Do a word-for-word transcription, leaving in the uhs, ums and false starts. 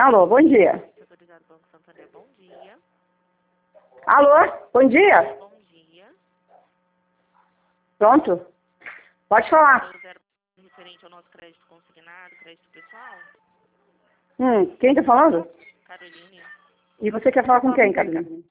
Alô, bom dia. Autorizado Banco Santander, bom dia. Alô, bom dia. Bom dia. Pronto? Pode falar. Zero referente ao nosso crédito consignado, crédito pessoal. Hum, quem tá falando? Caroline. E você quer falar com quem, Carolina?